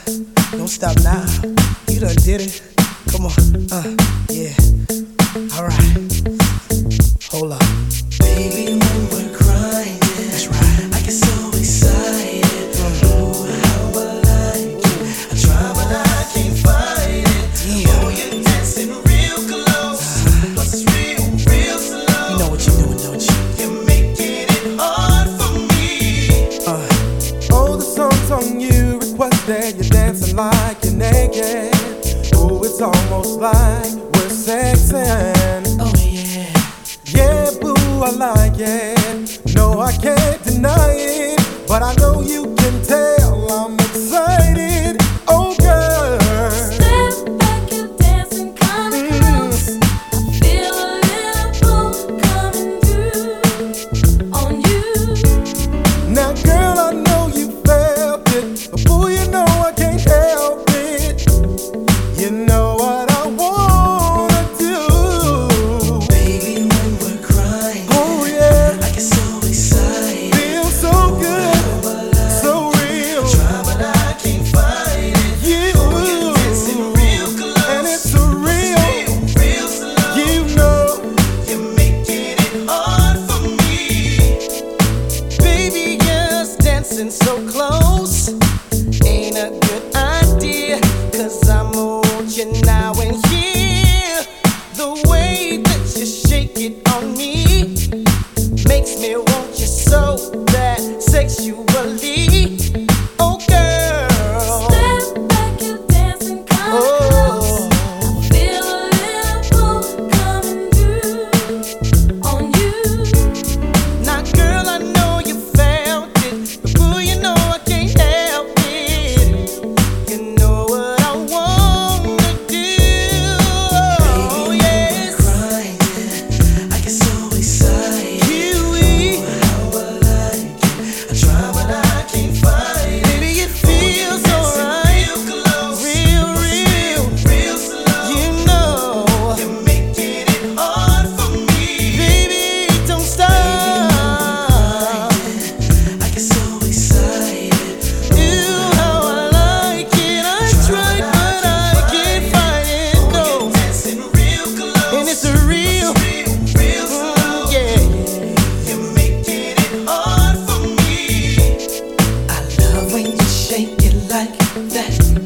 Don't stop now. You done did it. Come on, yeah. Alright, hold up. Baby, when we're crying, That's right. I get so excited. Oh, how I like it. I try, but I can't fight it. Yeah. Oh, you're dancing real close. Plus it's real slow. You know what you're doing, don't you? You're making it hard for me. Oh, the song's on you. Requested you're dancing like you're naked. Oh, it's almost like we're sexing. Oh, yeah. Yeah, boo, I like it. No, I can't deny it. But I know you can tell I'm excited. Oh, girl. Step back, you're dancing kinda close. I feel a little pull coming through on you. Now, girl, I know you felt it. But boo, you know I can't help it. You know what I wanna do. Baby, when we're crying, Oh, yeah. I get so excited. Feel so good, so real. Try, but I can't fight it. You, You're dancing real close. and it's a real. Real slow. You know, You're making it hard for me. Baby, just dancing so close ain't a good idea. 'Cause I want you now and here. The way that you shake it on me makes me want you so bad sexually. Oh, girl. Step back, you're dancing kinda close. Oh. I feel a little pull coming through on you. Now, girl, I know you felt it, but boo, you know I can't help it. You know what I wanna do. Oh, yes. Crying, I get so excited. Kiwi, how I like it. I try, but I can't fight it. Baby, it feels alright. Real slow. You know you're making it hard for me. Baby, don't stop. I get so excited. Ooh, how I like it. I tried, but I can't find it. No, dancing real close, and it's a real slow. Yeah, you're making it hard for me. I love when you shake it like that.